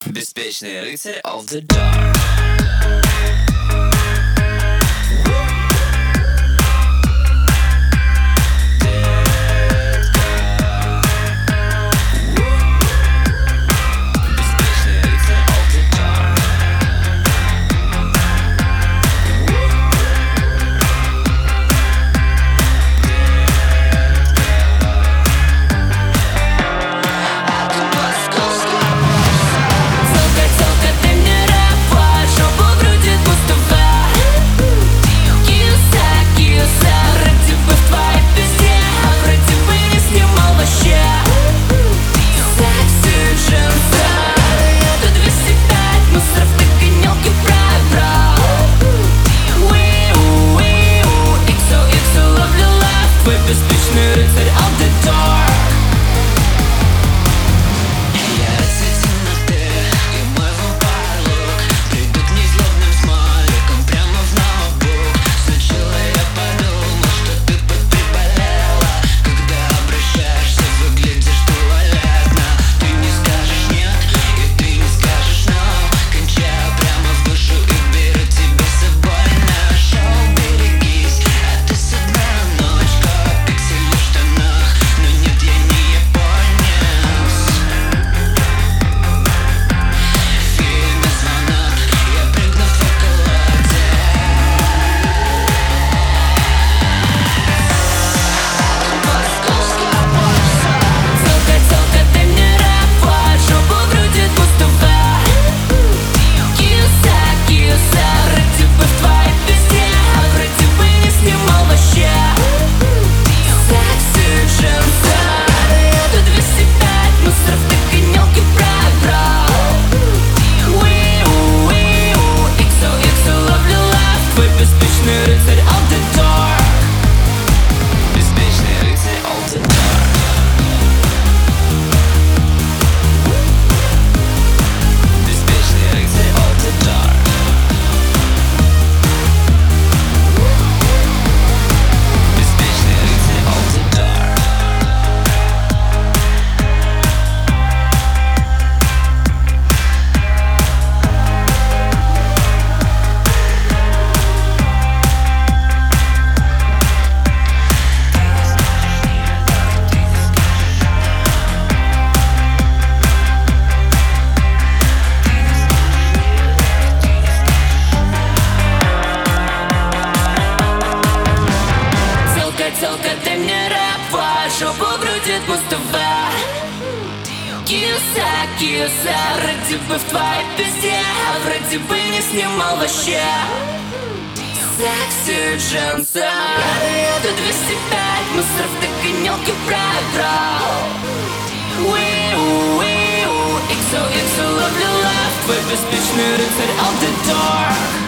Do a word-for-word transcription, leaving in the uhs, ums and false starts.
Беспечный рыцарь of the dark. Беспечный рыцарь of the dark. Я рыцарь темноты, и мой вампир-лук придут незлобным смайликом прямо в ноутбук. Сначала я подумал, что ты приболела. Когда обращаешься, выглядишь туалетно. Ты не скажешь нет, и ты не скажешь no. Кончаю прямо в душу и беру тебя с собой на шоу. Берегись, а ты с одна ночка. Пиксели в штанах, но нет, я не японец. В фильме «Звонок» я прыгну в околоте. Московская борса. Целка, целка, ты мне рэп, жопу крутит Мустафа. Киса, киса, вроде бы в твоей пизде, а вроде бы не снимал вообще. Секси джинсы, я тут двести пять мусоров, так и мелкий пробрал. Уиу, уиу, икс о икс о, ловлю лав, твой беспечный рыцарь of the dark. Беспечный рыцарь of the dark. Беспечный рыцарь of the dark. Беспечный рыцарь of the dark. Целка, целка, ты мне рэп, жопу крутит Мустафа. Киса, киса, вроде бы в твоей пизде, а вроде бы не снимал вообще. Секси джинсы, я тут двести пять мусоров, так и мелкий пробрал. Уиу, уиу, икс о икс о, ловлю лав, твой беспечный рыцарь of the dark.